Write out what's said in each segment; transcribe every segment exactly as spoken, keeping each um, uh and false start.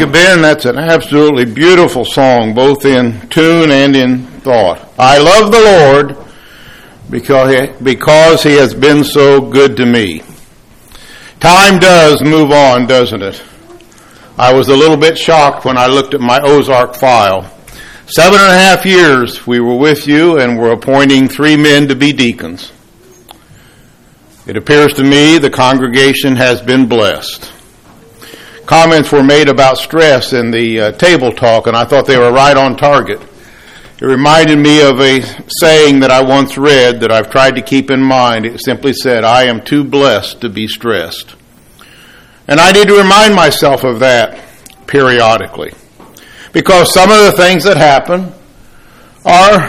you, Ben. That's an absolutely beautiful song, both in tune and in thought. I love the Lord because he, because he has been so good to me. Time does move on, doesn't it? I was a little bit shocked when I looked at my Ozark file. Seven and a half years we were with you and were appointing three men to be deacons. It appears to me the congregation has been blessed. Comments were made about stress in the uh, table talk, and I thought they were right on target. It reminded me of a saying that I once read that I've tried to keep in mind. It simply said, I am too blessed to be stressed. And I need to remind myself of that periodically, because some of the things that happen are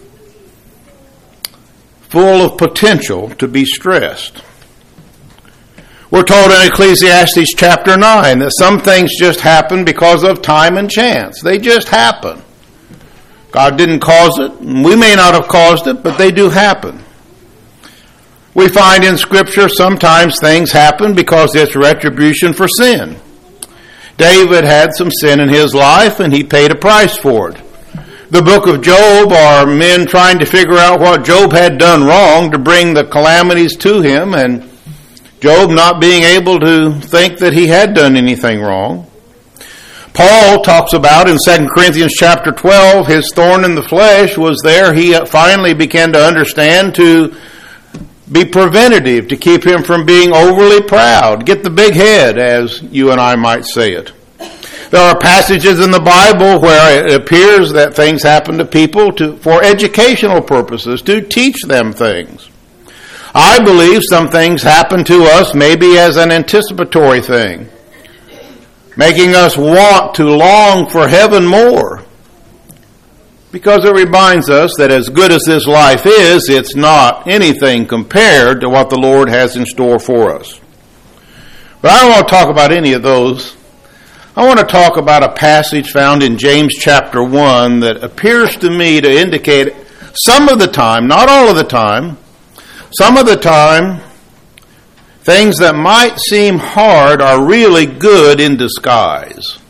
full of potential to be stressed. We're told in Ecclesiastes chapter nine that some things just happen because of time and chance. They just happen. God didn't cause it, and we may not have caused it, but they do happen. We find in Scripture sometimes things happen because it's retribution for sin. David had some sin in his life, and he paid a price for it. The book of Job are men trying to figure out what Job had done wrong to bring the calamities to him, and Job not being able to think that he had done anything wrong. Paul talks about in Second Corinthians chapter twelve, his thorn in the flesh was there. He finally began to understand to be preventative, to keep him from being overly proud, get the big head, as you and I might say it. There are passages in the Bible where it appears that things happen to people to, for educational purposes, to teach them things. I believe some things happen to us maybe as an anticipatory thing, making us want to long for heaven more, because it reminds us that as good as this life is, it's not anything compared to what the Lord has in store for us. But I don't want to talk about any of those. I want to talk about a passage found in James chapter one that appears to me to indicate some of the time, not all of the time, some of the time, things that might seem hard are really good in disguise.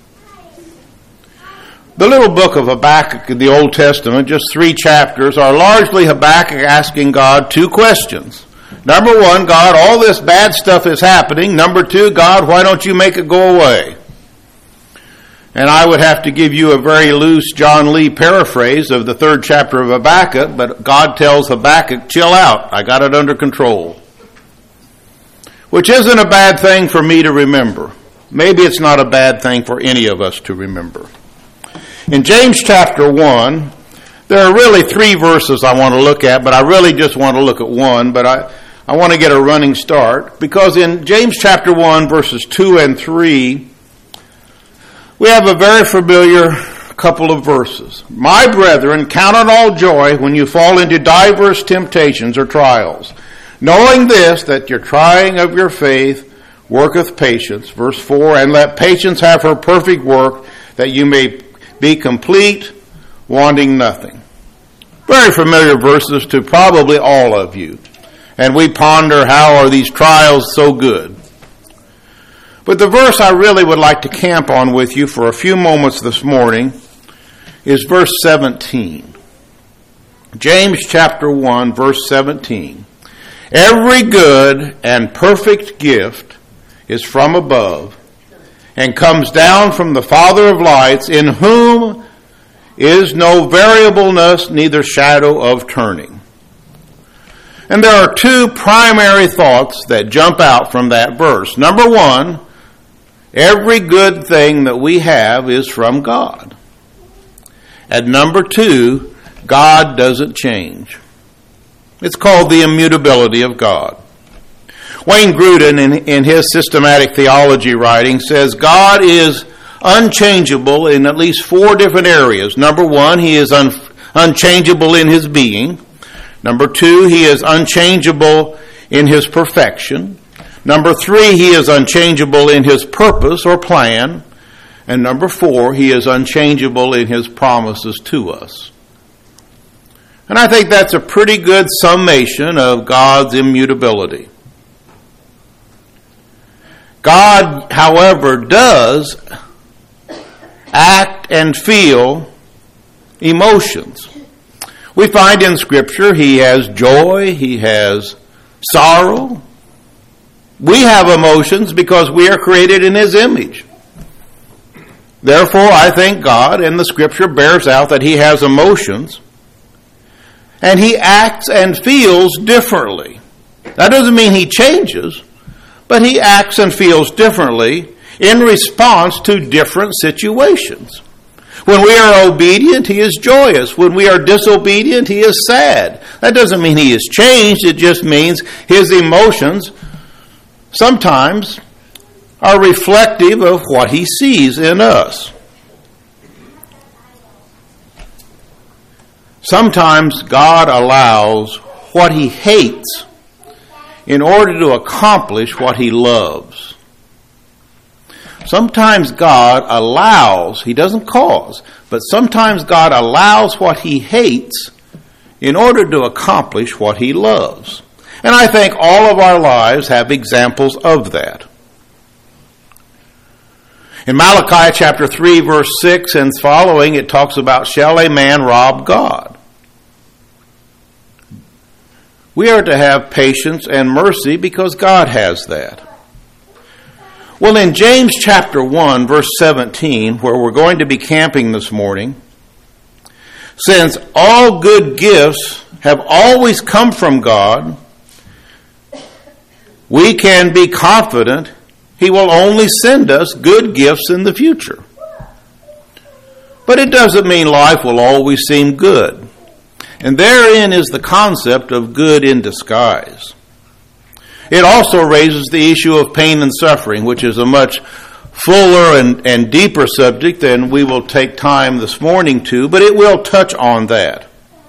The little book of Habakkuk in the Old Testament, just three chapters, are largely Habakkuk asking God two questions. Number one, God, all this bad stuff is happening. Number two, God, why don't you make it go away? And I would have to give you a very loose John Lee paraphrase of the third chapter of Habakkuk, but God tells Habakkuk, chill out, I got it under control. Which isn't a bad thing for me to remember. Maybe it's not a bad thing for any of us to remember. In James chapter one, there are really three verses I want to look at, but I really just want to look at one, but I, I want to get a running start, because in James chapter one, verses two and three, we have a very familiar couple of verses. My brethren, count it all joy when you fall into diverse temptations or trials, knowing this, that your trying of your faith worketh patience. Verse four, and let patience have her perfect work, that you may be complete, wanting nothing. Very familiar verses to probably all of you. And we ponder, how are these trials so good? But the verse I really would like to camp on with you for a few moments this morning is verse seventeen. James chapter one, verse seventeen. Every good and perfect gift is from above and comes down from the Father of lights, in whom is no variableness, neither shadow of turning. And there are two primary thoughts that jump out from that verse. Number one, every good thing that we have is from God. And number two, God doesn't change. It's called the immutability of God. Wayne Grudem, in, in his systematic theology writing, says God is unchangeable in at least four different areas. Number one, he is un, unchangeable in his being. Number two, he is unchangeable in his perfection. Number three, he is unchangeable in his purpose or plan. And number four, he is unchangeable in his promises to us. And I think that's a pretty good summation of God's immutability. God, however, does act and feel emotions. We find in Scripture he has joy, he has sorrow. We have emotions because we are created in his image. Therefore, I think God in the Scripture bears out that he has emotions, and he acts and feels differently. That doesn't mean he changes, but he acts and feels differently in response to different situations. When we are obedient, he is joyous. When we are disobedient, he is sad. That doesn't mean he is changed. It just means his emotions sometimes are reflective of what he sees in us. Sometimes God allows what he hates in order to accomplish what he loves. Sometimes God allows, he doesn't cause, but sometimes God allows what he hates in order to accomplish what he loves. And I think all of our lives have examples of that. In Malachi chapter three, verse six and following, it talks about, shall a man rob God? We are to have patience and mercy because God has that. Well, in James chapter one, verse seventeen, where we're going to be camping this morning, since all good gifts have always come from God, we can be confident he will only send us good gifts in the future. But it doesn't mean life will always seem good. And therein is the concept of good in disguise. It also raises the issue of pain and suffering, which is a much fuller and, and deeper subject than we will take time this morning to, but it will touch on that.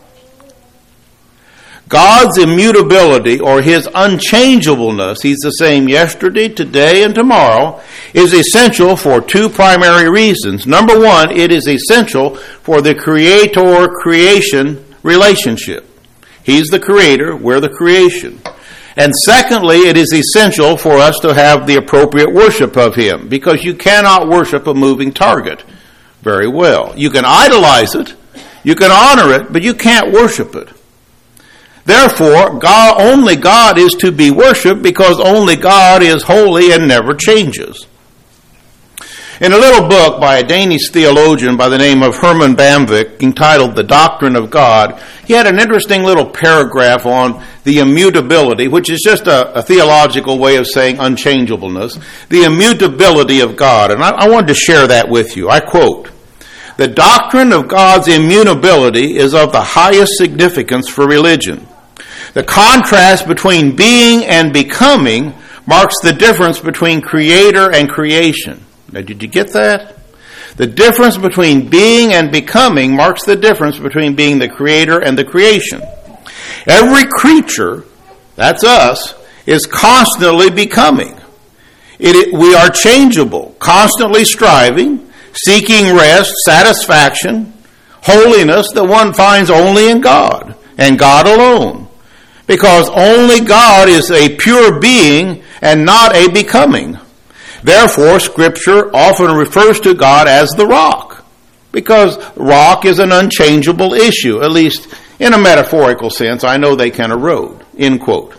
God's immutability, or his unchangeableness, he's the same yesterday, today, and tomorrow, is essential for two primary reasons. Number one, it is essential for the creator-creation relationship. He's the creator, we're the creation. And secondly, it is essential for us to have the appropriate worship of him, because you cannot worship a moving target very well. You can idolize it, you can honor it, but you can't worship it. Therefore, God, only God is to be worshipped, because only God is holy and never changes. In a little book by a Danish theologian by the name of Herman Bamvik, entitled The Doctrine of God, he had an interesting little paragraph on the immutability, which is just a, a theological way of saying unchangeableness, the immutability of God. And I, I wanted to share that with you. I quote, "The doctrine of God's immutability is of the highest significance for religion. The contrast between being and becoming marks the difference between creator and creation." Now, did you get that? The difference between being and becoming marks the difference between being the creator and the creation. Every creature, that's us, is constantly becoming. It, we are changeable, constantly striving, seeking rest, satisfaction, holiness that one finds only in God and God alone. Because only God is a pure being and not a becoming. Therefore, Scripture often refers to God as the rock, because rock is an unchangeable issue, at least in a metaphorical sense. I know they can erode, end quote.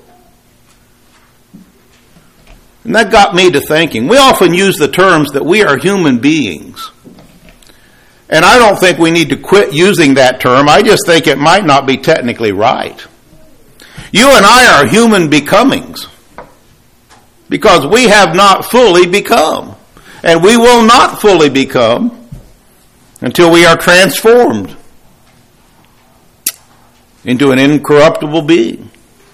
And that got me to thinking. We often use the terms that we are human beings. And I don't think we need to quit using that term. I just think it might not be technically right. You and I are human becomings, because we have not fully become. And we will not fully become until we are transformed into an incorruptible being.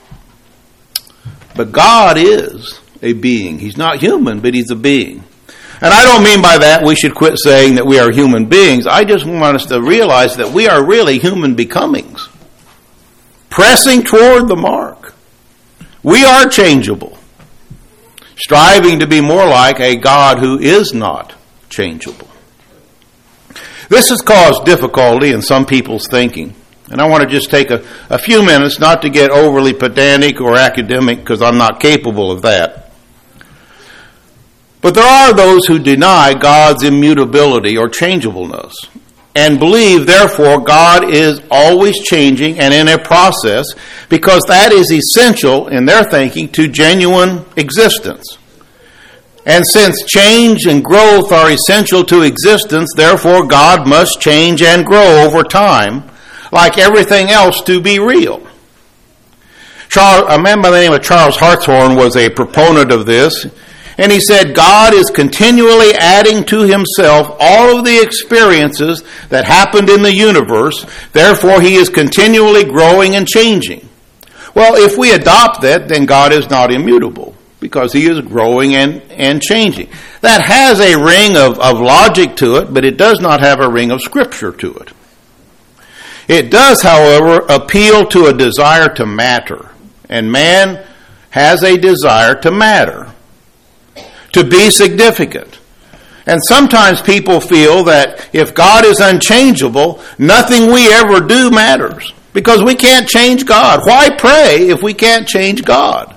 But God is a being. He's not human, but he's a being. And I don't mean by that we should quit saying that we are human beings. I just want us to realize that we are really human becomings, pressing toward the mark. We are changeable, striving to be more like a God who is not changeable. This has caused difficulty in some people's thinking. And I want to just take a, a few minutes, not to get overly pedantic or academic, because I'm not capable of that. But there are those who deny God's immutability or changeableness and believe, therefore, God is always changing and in a process because that is essential, in their thinking, to genuine existence. And since change and growth are essential to existence, therefore God must change and grow over time, like everything else, to be real. Charles, a man by the name of Charles Hartshorne was a proponent of this, and he said, God is continually adding to himself all of the experiences that happened in the universe, therefore he is continually growing and changing. Well, if we adopt that, then God is not immutable, because he is growing and, and changing. That has a ring of, of logic to it, but it does not have a ring of scripture to it. It does, however, appeal to a desire to matter. And man has a desire to matter, to be significant. And sometimes people feel that if God is unchangeable, nothing we ever do matters, because we can't change God. Why pray if we can't change God?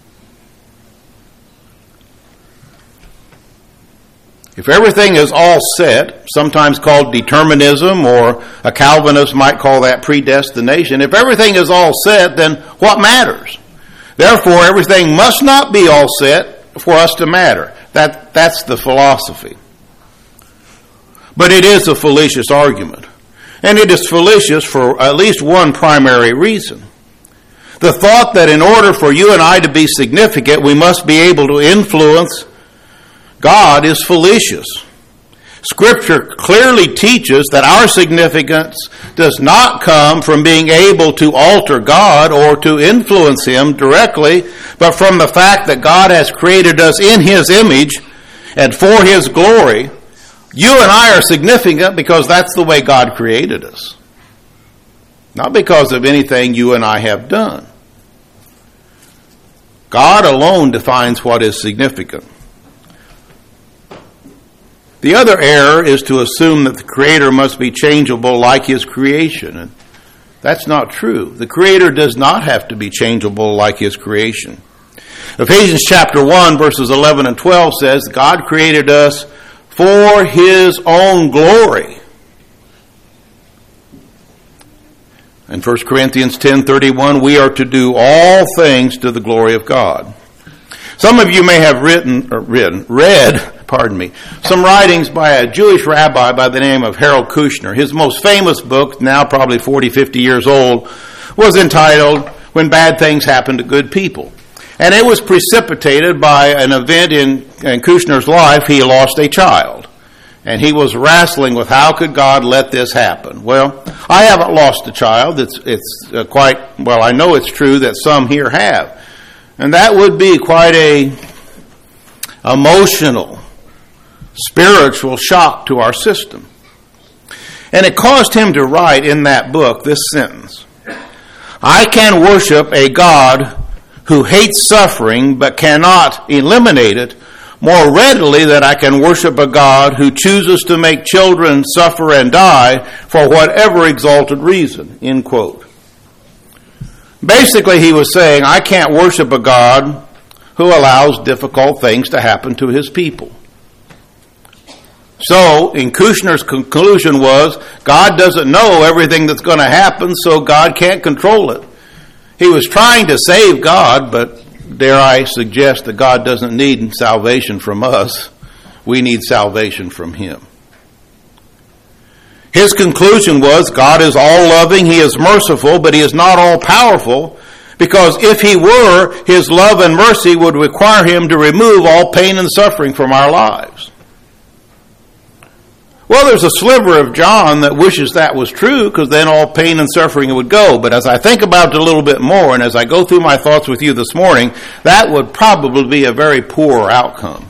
If everything is all set, sometimes called determinism, or a Calvinist might call that predestination, if everything is all set, then what matters? Therefore, everything must not be all set for us to matter. That, that's the philosophy. But it is a fallacious argument. And it is fallacious for at least one primary reason. The thought that in order for you and I to be significant, we must be able to influence God is fallacious. Scripture clearly teaches that our significance does not come from being able to alter God or to influence him directly, but from the fact that God has created us in his image and for his glory. You and I are significant because that's the way God created us, not because of anything you and I have done. God alone defines what is significant. The other error is to assume that the Creator must be changeable like his creation. And that's not true. The Creator does not have to be changeable like his creation. Ephesians chapter one, verses eleven and twelve says, God created us for his own glory. In First Corinthians ten thirty-one, we are to do all things to the glory of God. Some of you may have written, or written, read, pardon me, some writings by a Jewish rabbi by the name of Harold Kushner. His most famous book, now probably forty, fifty years old, was entitled When Bad Things Happen to Good People. And it was precipitated by an event in, in Kushner's life. He lost a child. And he was wrestling with how could God let this happen. Well, I haven't lost a child. It's, it's uh, quite, well, I know it's true that some here have. And that would be quite a emotional, spiritual shock to our system. And it caused him to write in that book this sentence: I can worship a God who hates suffering but cannot eliminate it more readily than I can worship a God who chooses to make children suffer and die for whatever exalted reason. End quote. Basically, he was saying, I can't worship a God who allows difficult things to happen to his people. So, in Kushner's conclusion was, God doesn't know everything that's going to happen, so God can't control it. He was trying to save God, but dare I suggest that God doesn't need salvation from us. We need salvation from him. His conclusion was, God is all-loving, he is merciful, but he is not all-powerful, because if he were, his love and mercy would require him to remove all pain and suffering from our lives. Well, there's a sliver of John that wishes that was true, because then all pain and suffering would go. But as I think about it a little bit more, and as I go through my thoughts with you this morning, that would probably be a very poor outcome.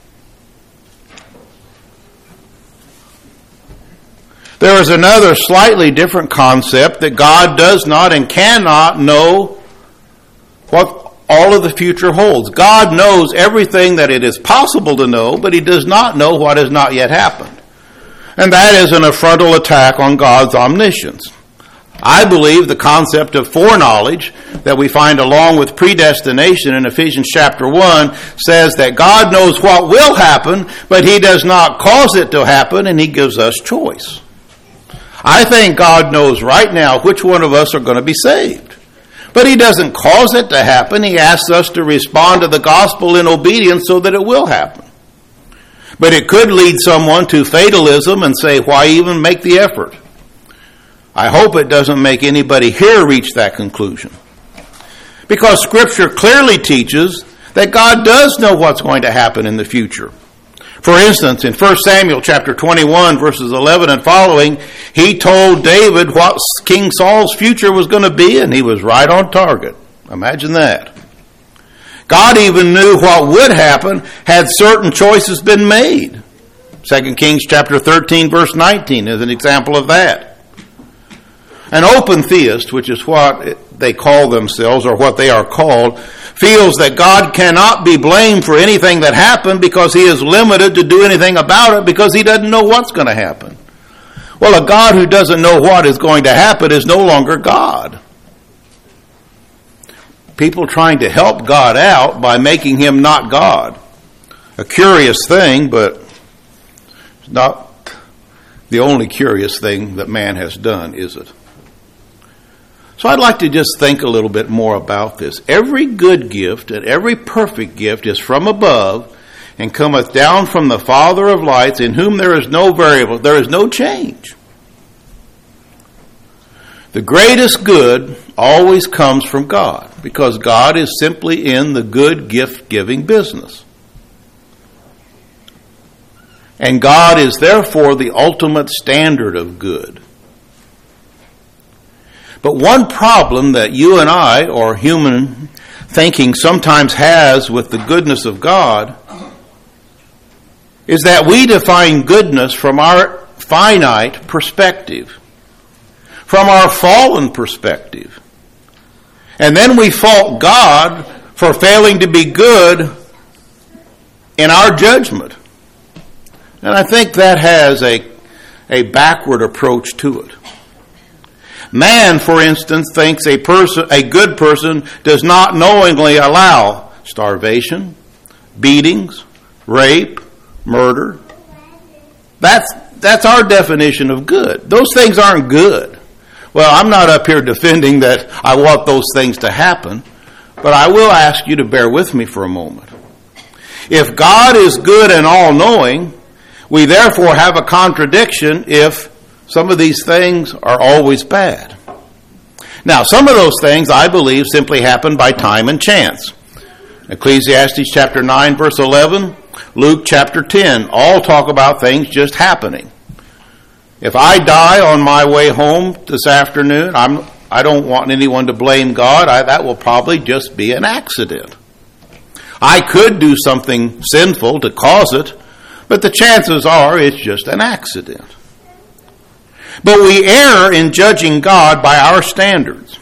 There is another slightly different concept that God does not and cannot know what all of the future holds. God knows everything that it is possible to know, but he does not know what has not yet happened. And that is an frontal attack on God's omniscience. I believe the concept of foreknowledge that we find along with predestination in Ephesians chapter one says that God knows what will happen, but he does not cause it to happen, and he gives us choice. I think God knows right now which one of us are going to be saved. But he doesn't cause it to happen. He asks us to respond to the gospel in obedience so that it will happen. But it could lead someone to fatalism and say, why even make the effort? I hope it doesn't make anybody here reach that conclusion. Because Scripture clearly teaches that God does know what's going to happen in the future. For instance, in First Samuel chapter twenty-one, verses eleven and following, he told David what King Saul's future was going to be, and he was right on target. Imagine that. God even knew what would happen had certain choices been made. Second Kings chapter thirteen, verse nineteen is an example of that. An open theist, which is what they call themselves, or what they are called, feels that God cannot be blamed for anything that happened because he is limited to do anything about it because he doesn't know what's going to happen. Well, a God who doesn't know what is going to happen is no longer God. People trying to help God out by making him not God. A curious thing, but not the only curious thing that man has done, is it? So I'd like to just think a little bit more about this. Every good gift and every perfect gift is from above and cometh down from the Father of lights, in whom there is no variable, there is no change. The greatest good always comes from God, because God is simply in the good gift-giving business. And God is therefore the ultimate standard of good. But one problem that you and I, or human thinking, sometimes has with the goodness of God is that we define goodness from our finite perspective, from our fallen perspective. And then we fault God for failing to be good in our judgment. And I think that has a, a backward approach to it. Man, for instance, thinks a person, a good person does not knowingly allow starvation, beatings, rape, murder. That's, that's our definition of good. Those things aren't good. Well, I'm not up here defending that I want those things to happen, but I will ask you to bear with me for a moment. If God is good and all-knowing, we therefore have a contradiction if some of these things are always bad. Now, some of those things, I believe, simply happen by time and chance. Ecclesiastes chapter nine, verse eleven, Luke chapter ten, all talk about things just happening. If I die on my way home this afternoon, I'm, I don't want anyone to blame God. I, that will probably just be an accident. I could do something sinful to cause it, but the chances are it's just an accident. But we err in judging God by our standards.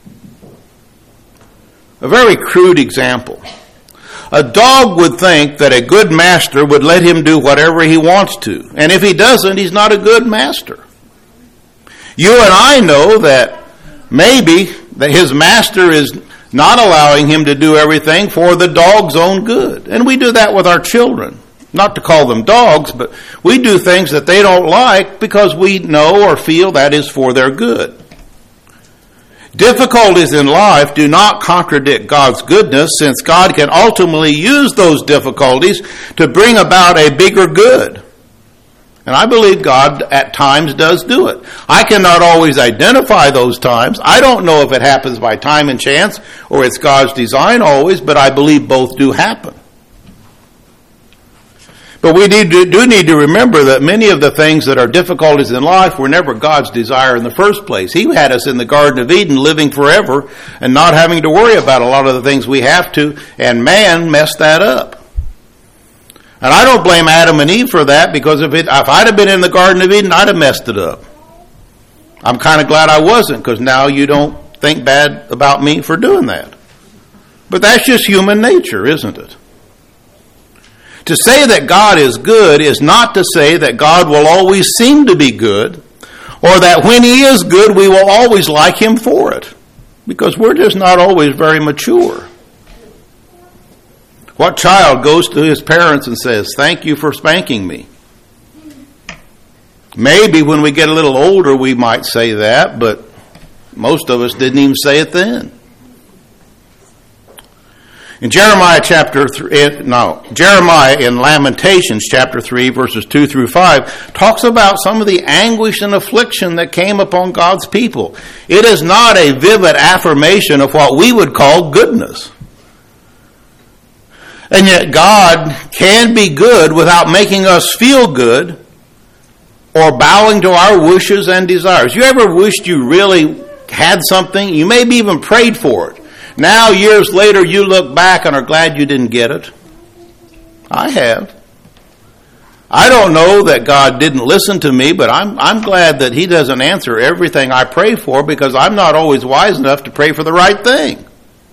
A very crude example. A dog would think that a good master would let him do whatever he wants to. And if he doesn't, he's not a good master. You and I know that maybe that his master is not allowing him to do everything for the dog's own good. And we do that with our children. Not to call them dogs, but we do things that they don't like because we know or feel that is for their good. Difficulties in life do not contradict God's goodness, since God can ultimately use those difficulties to bring about a bigger good. And I believe God at times does do it. I cannot always identify those times. I don't know if it happens by time and chance or it's God's design always, but I believe both do happen. But we need to, do need to remember that many of the things that are difficulties in life were never God's desire in the first place. He had us in the Garden of Eden living forever and not having to worry about a lot of the things we have to, and man messed that up. And I don't blame Adam and Eve for that, because if, it, if I'd have been in the Garden of Eden, I'd have messed it up. I'm kind of glad I wasn't, because now you don't think bad about me for doing that. But that's just human nature, isn't it? To say that God is good is not to say that God will always seem to be good, Or that when he is good, we will always like him for it. Because we're just not always very mature. What child goes to his parents and says, "Thank you for spanking me"? Maybe when we get a little older we might say that, but most of us didn't even say it then. In Jeremiah chapter three, no, Jeremiah in Lamentations chapter three, verses two through five, talks about some of the anguish and affliction that came upon God's people. It is not a vivid affirmation of what we would call goodness. And yet God can be good without making us feel good or bowing to our wishes and desires. You ever wished you really had something? You maybe even prayed for it. Now, years later, you look back and are glad you didn't get it. I have. I don't know that God didn't listen to me, but I'm, I'm glad that he doesn't answer everything I pray for, because I'm not always wise enough to pray for the right thing.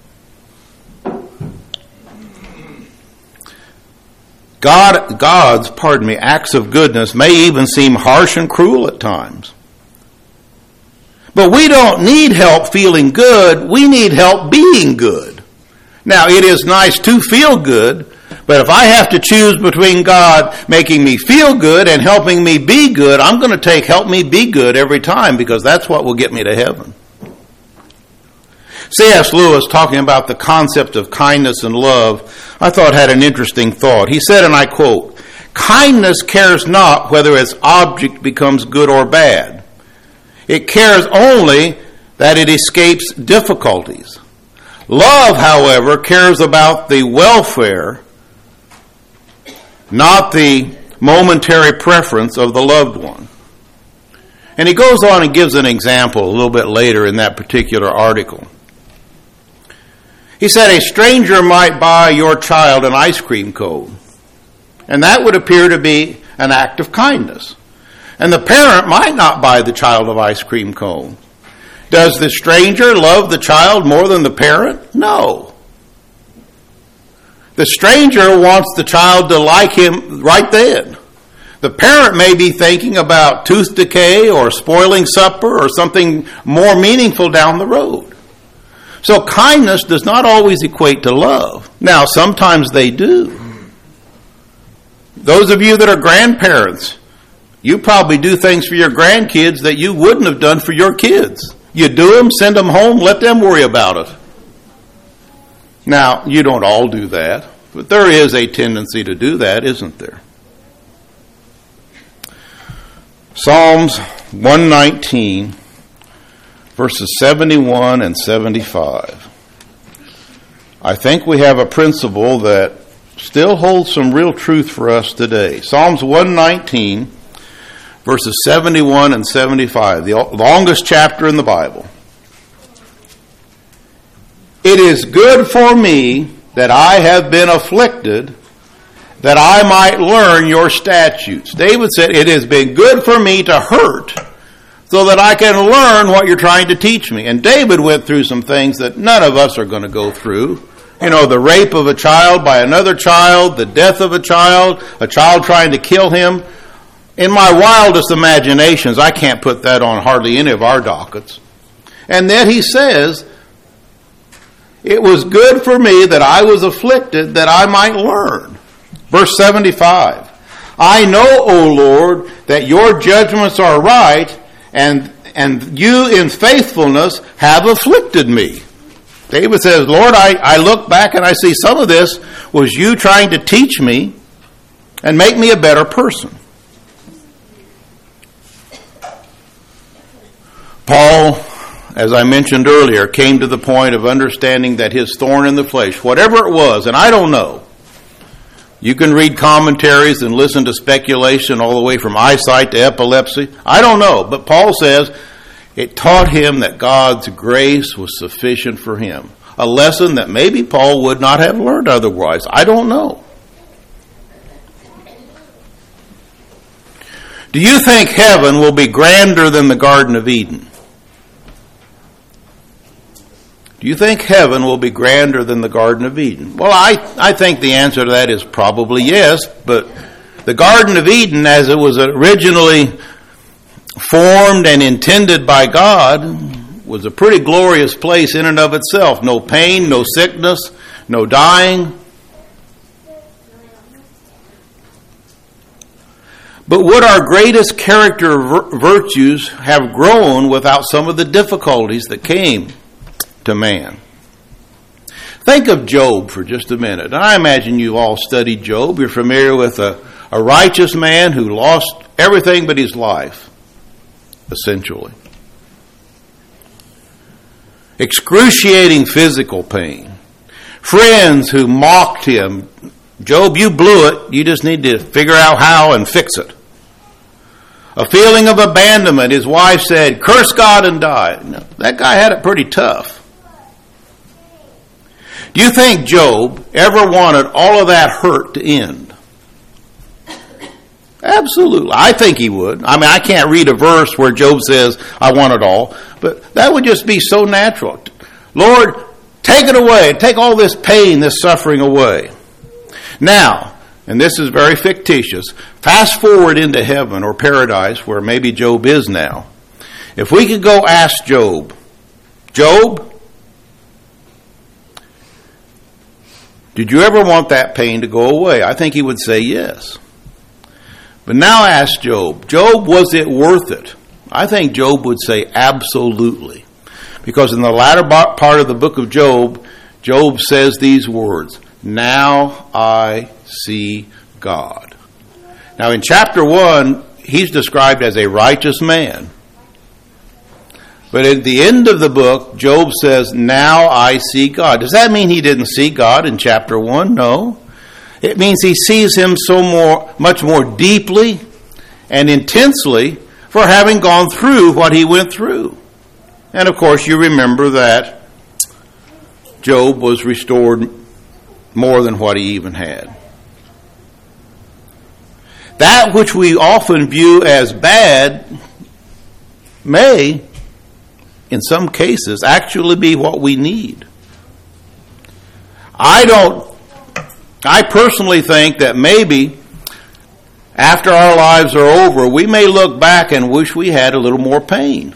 God, God's, pardon me, acts of goodness may even seem harsh and cruel at times. But we don't need help feeling good. We need help being good. Now, it is nice to feel good, but if I have to choose between God making me feel good and helping me be good, I'm going to take help me be good every time, because that's what will get me to heaven. C S Lewis, talking about the concept of kindness and love, I thought had an interesting thought. He said, and I quote, "Kindness cares not whether its object becomes good or bad. It cares only that it escapes difficulties. Love, however, cares about the welfare, not the momentary preference of the loved one." And he goes on and gives an example a little bit later in that particular article. He said, a stranger might buy your child an ice cream cone, and that would appear to be an act of kindness. And the parent might not buy the child an ice cream cone. Does the stranger love the child more than the parent? No. The stranger wants the child to like him right then. The parent may be thinking about tooth decay or spoiling supper or something more meaningful down the road. So kindness does not always equate to love. Now, sometimes they do. Those of you that are grandparents, you probably do things for your grandkids that you wouldn't have done for your kids. You do them, send them home, let them worry about it. Now, you don't all do that, but there is a tendency to do that, isn't there? Psalms one nineteen, verses seventy-one and seventy-five. I think we have a principle that still holds some real truth for us today. Psalms one nineteen, verses seventy-one and seventy-five, the longest chapter in the Bible. "It is good for me that I have been afflicted, that I might learn your statutes." David said, it has been good for me to hurt, so that I can learn what you're trying to teach me. And David went through some things that none of us are going to go through. You know, the rape of a child by another child, the death of a child, a child trying to kill him. In my wildest imaginations, I can't put that on hardly any of our dockets. And then he says, it was good for me that I was afflicted, that I might learn. Verse seventy-five, "I know, O Lord, that your judgments are right, and and you in faithfulness have afflicted me." David says, Lord, I, I look back and I see some of this was you trying to teach me and make me a better person. Paul, as I mentioned earlier, came to the point of understanding that his thorn in the flesh, whatever it was, and I don't know, you can read commentaries and listen to speculation all the way from eyesight to epilepsy. I don't know, but Paul says it taught him that God's grace was sufficient for him. A lesson that maybe Paul would not have learned otherwise. I don't know. Do you think heaven will be grander than the Garden of Eden? Do you think heaven will be grander than the Garden of Eden? Well, I, I think the answer to that is probably yes, but the Garden of Eden, as it was originally formed and intended by God, was a pretty glorious place in and of itself. No pain, no sickness, no dying. But would our greatest character virtues have grown without some of the difficulties that came to man? Think of Job for just a minute. I imagine you've all studied Job. You're familiar with a, a righteous man who lost everything but his life, essentially. Excruciating physical pain. Friends who mocked him. Job, you blew it. You just need to figure out how and fix it. A feeling of abandonment. His wife said, curse God and die. No, that guy had it pretty tough. Do you think Job ever wanted all of that hurt to end? Absolutely. I think he would. I mean, I can't read a verse where Job says, I want it all. But that would just be so natural. Lord, take it away. Take all this pain, this suffering away. Now, and this is very fictitious, fast forward into heaven or paradise where maybe Job is now. If we could go ask Job, Job, did you ever want that pain to go away? I think he would say yes. But now ask Job, Job, was it worth it? I think Job would say absolutely. Because in the latter part of the book of Job, Job says these words, now I see God. Now in chapter one, he's described as a righteous man. But at the end of the book, Job says, now I see God. Does that mean he didn't see God in chapter one? No. It means he sees him so more, much more deeply and intensely for having gone through what he went through. And of course, you remember that Job was restored more than what he even had. That which we often view as bad may, in some cases, actually be what we need. I don't, I personally think that maybe after our lives are over, we may look back and wish we had a little more pain.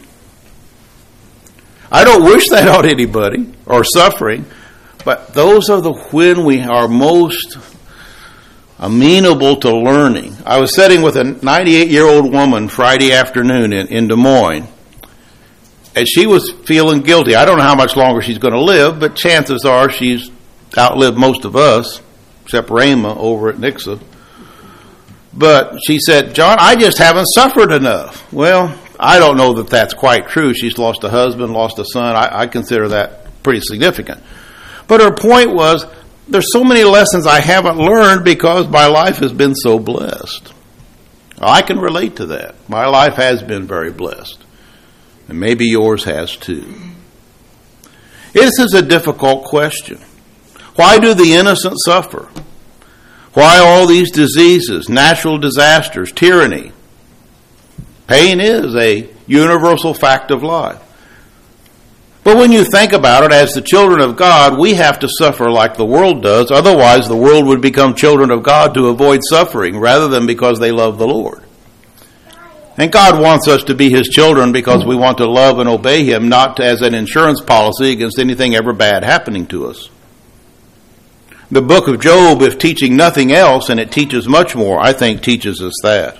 I don't wish that on anybody or suffering, but those are the when we are most amenable to learning. I was sitting with a ninety-eight-year-old woman Friday afternoon in, in Des Moines, and she was feeling guilty. I don't know how much longer she's going to live, but chances are she's outlived most of us, except Rhema over at Nixa. But she said, John, I just haven't suffered enough. Well, I don't know that that's quite true. She's lost a husband, lost a son. I, I consider that pretty significant. But her point was, there's so many lessons I haven't learned because my life has been so blessed. I can relate to that. My life has been very blessed. And maybe yours has too. This is a difficult question. Why do the innocent suffer? Why all these diseases, natural disasters, tyranny? Pain is a universal fact of life. But when you think about it, as the children of God, we have to suffer like the world does. Otherwise, the world would become children of God to avoid suffering rather than because they love the Lord. And God wants us to be His children because we want to love and obey Him, not as an insurance policy against anything ever bad happening to us. The book of Job, if teaching nothing else, and it teaches much more, I think teaches us that.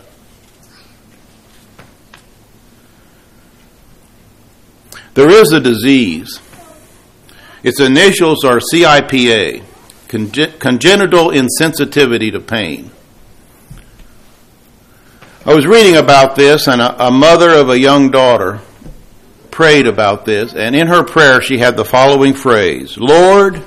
There is a disease. Its initials are C I P A, conge- congenital insensitivity to pain. I was reading about this, and a, a mother of a young daughter prayed about this, and in her prayer she had the following phrase, Lord,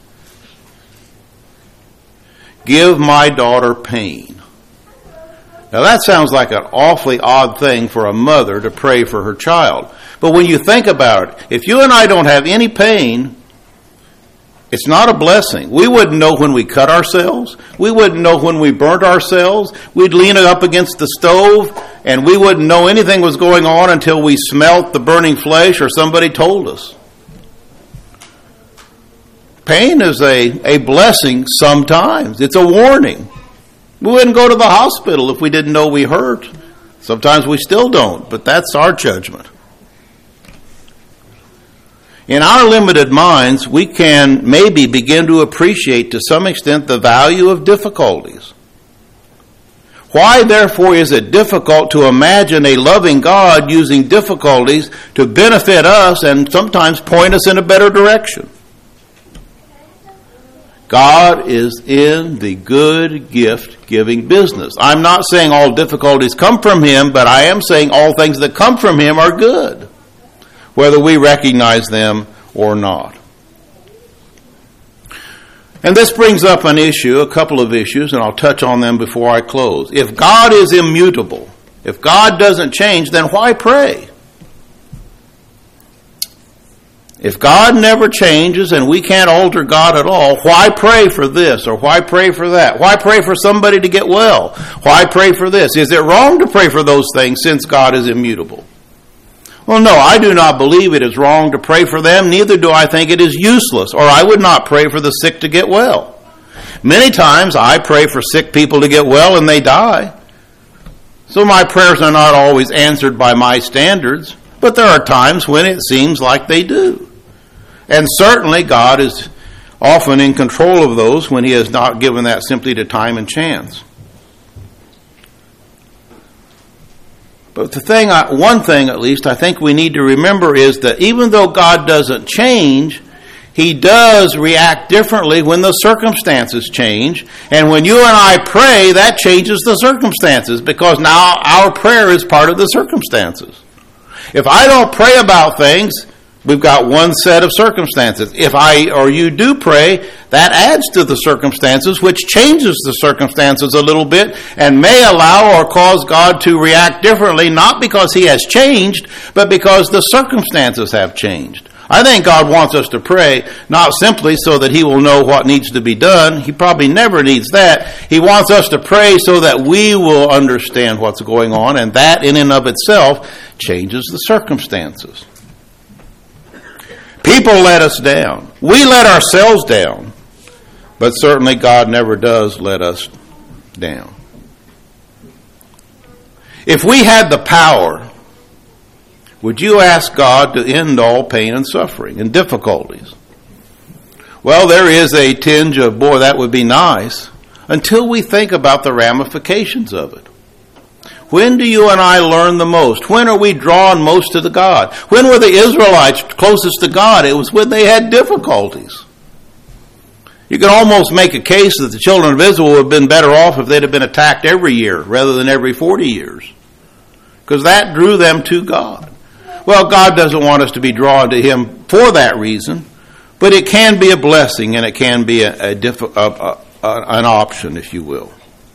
give my daughter pain. Now that sounds like an awfully odd thing for a mother to pray for her child. But when you think about it, if you and I don't have any pain, it's not a blessing. We wouldn't know when we cut ourselves. We wouldn't know when we burnt ourselves. We'd lean it up against the stove, and we wouldn't know anything was going on until we smelt the burning flesh or somebody told us. Pain is a, a blessing sometimes. It's a warning. We wouldn't go to the hospital if we didn't know we hurt. Sometimes we still don't, but that's our judgment. In our limited minds, we can maybe begin to appreciate to some extent the value of difficulties. Why, therefore, is it difficult to imagine a loving God using difficulties to benefit us and sometimes point us in a better direction? God is in the good gift-giving business. I'm not saying all difficulties come from Him, but I am saying all things that come from Him are good, whether we recognize them or not. And this brings up an issue, a couple of issues, and I'll touch on them before I close. If God is immutable, if God doesn't change, then why pray? If God never changes and we can't alter God at all, why pray for this or why pray for that? Why pray for somebody to get well? Why pray for this? Is it wrong to pray for those things since God is immutable? Well, no, I do not believe it is wrong to pray for them. Neither do I think it is useless, or I would not pray for the sick to get well. Many times I pray for sick people to get well and they die. So my prayers are not always answered by my standards, but there are times when it seems like they do. And certainly God is often in control of those when He has not given that simply to time and chance. But the thing, one thing at least, I think we need to remember is that even though God doesn't change, He does react differently when the circumstances change. And when you and I pray, that changes the circumstances because now our prayer is part of the circumstances. If I don't pray about things, we've got one set of circumstances. If I or you do pray, that adds to the circumstances, which changes the circumstances a little bit and may allow or cause God to react differently, not because He has changed, but because the circumstances have changed. I think God wants us to pray, not simply so that He will know what needs to be done. He probably never needs that. He wants us to pray so that we will understand what's going on, and that in and of itself changes the circumstances. People let us down. We let ourselves down. But certainly God never does let us down. If we had the power, would you ask God to end all pain and suffering and difficulties? Well, there is a tinge of, boy, that would be nice, until we think about the ramifications of it. When do you and I learn the most? When are we drawn most to the God? When were the Israelites closest to God? It was when they had difficulties. You can almost make a case that the children of Israel would have been better off if they'd have been attacked every year rather than every forty years. Because that drew them to God. Well, God doesn't want us to be drawn to Him for that reason, but it can be a blessing and it can be a, a, diff, a, a, a an option, if you will.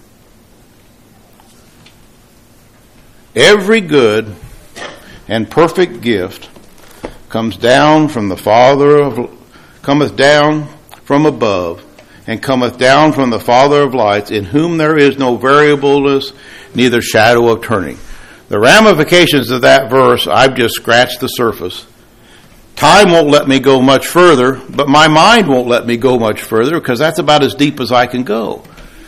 Every good and perfect gift comes down from the Father of cometh down from above, and cometh down from the Father of lights, in whom there is no variableness, neither shadow of turning. The ramifications of that verse, I've just scratched the surface. Time won't let me go much further, but my mind won't let me go much further, because that's about as deep as I can go.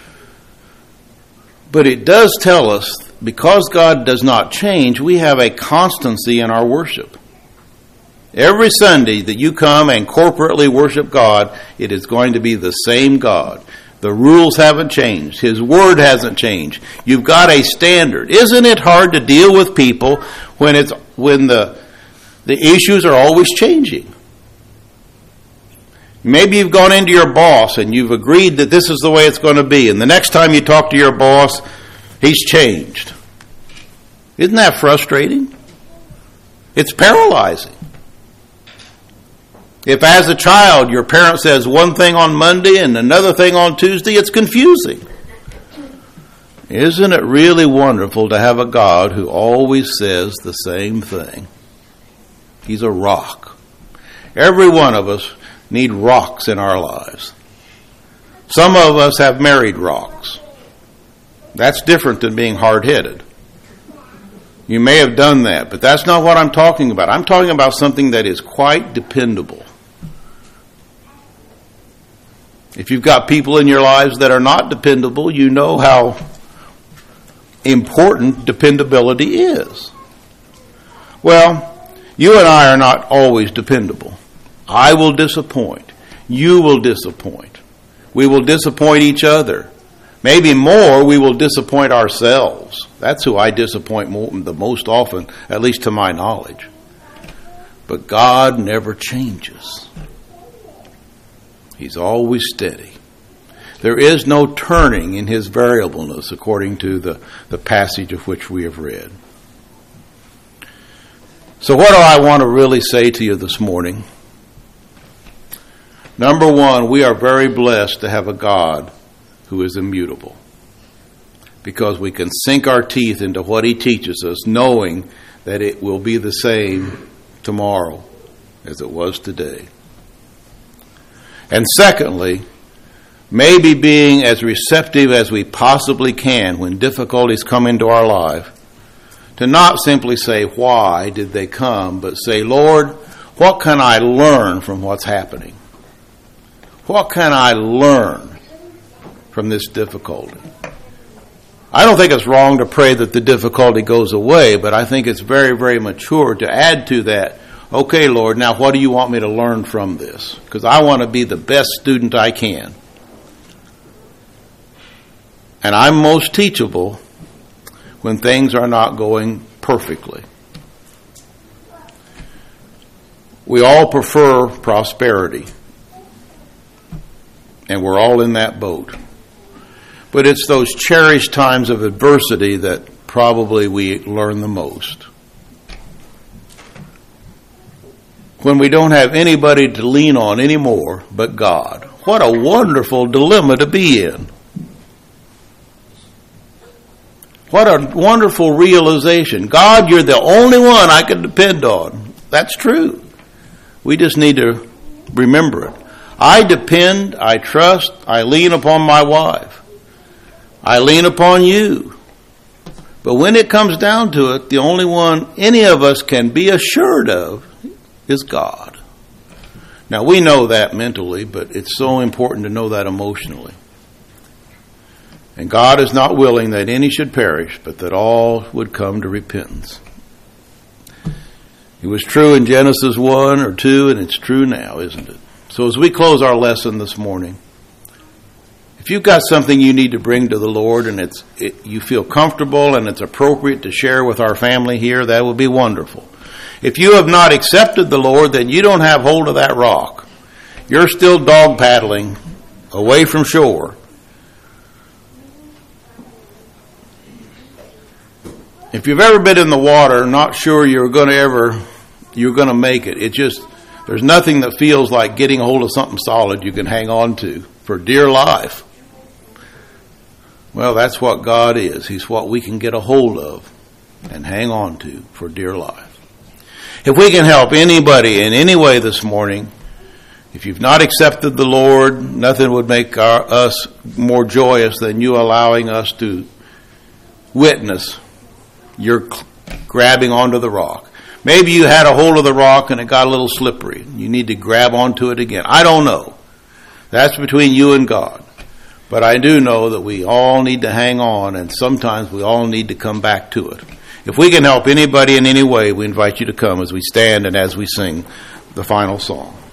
But it does tell us, because God does not change, we have a constancy in our worship. Every Sunday that you come and corporately worship God, it is going to be the same God. The rules haven't changed. His word hasn't changed. You've got a standard. Isn't it hard to deal with people when it's when the the issues are always changing? Maybe you've gone into your boss and you've agreed that this is the way it's going to be, and the next time you talk to your boss, he's changed. Isn't that frustrating? It's paralyzing. If as a child your parent says one thing on Monday and another thing on Tuesday, it's confusing. Isn't it really wonderful to have a God who always says the same thing? He's a rock. Every one of us need rocks in our lives. Some of us have married rocks. That's different than being hard-headed. You may have done that, but that's not what I'm talking about. I'm talking about something that is quite dependable. If you've got people in your lives that are not dependable, you know how important dependability is. Well, you and I are not always dependable. I will disappoint. You will disappoint. We will disappoint each other. Maybe more, we will disappoint ourselves. That's who I disappoint more, the most often, at least to my knowledge. But God never changes. He's always steady. There is no turning in his variableness, according to the, the passage of which we have read. So what do I want to really say to you this morning? Number one, we are very blessed to have a God who is immutable, because we can sink our teeth into what he teaches us, knowing that it will be the same tomorrow as it was today. And secondly, maybe being as receptive as we possibly can when difficulties come into our life, to not simply say, why did they come, but say, Lord, what can I learn from what's happening? What can I learn from this difficulty? I don't think it's wrong to pray that the difficulty goes away, but I think it's very, very mature to add to that, okay, Lord, now what do you want me to learn from this? Because I want to be the best student I can. And I'm most teachable when things are not going perfectly. We all prefer prosperity, and we're all in that boat. But it's those cherished times of adversity that probably we learn the most. When we don't have anybody to lean on anymore but God. What a wonderful dilemma to be in. What a wonderful realization. God, you're the only one I can depend on. That's true. We just need to remember it. I depend, I trust, I lean upon my wife. I lean upon you. But when it comes down to it, the only one any of us can be assured of is God. Now, we know that mentally, but it's so important to know that emotionally. And God is not willing that any should perish, but that all would come to repentance. It was true in Genesis one or two, and it's true now, isn't it? So as we close our lesson this morning, if you've got something you need to bring to the Lord and it's it, you feel comfortable and it's appropriate to share with our family here, that would be wonderful. If you have not accepted the Lord, then you don't have hold of that rock. You're still dog paddling away from shore. If you've ever been in the water, not sure you're going to ever, you're going to make it. It just, there's nothing that feels like getting a hold of something solid you can hang on to for dear life. Well, that's what God is. He's what we can get a hold of and hang on to for dear life. If we can help anybody in any way this morning, if you've not accepted the Lord, nothing would make our, us more joyous than you allowing us to witness your grabbing onto the rock. Maybe you had a hold of the rock and it got a little slippery. You need to grab onto it again. I don't know. That's between you and God. But I do know that we all need to hang on, and sometimes we all need to come back to it. If we can help anybody in any way, we invite you to come as we stand and as we sing the final song.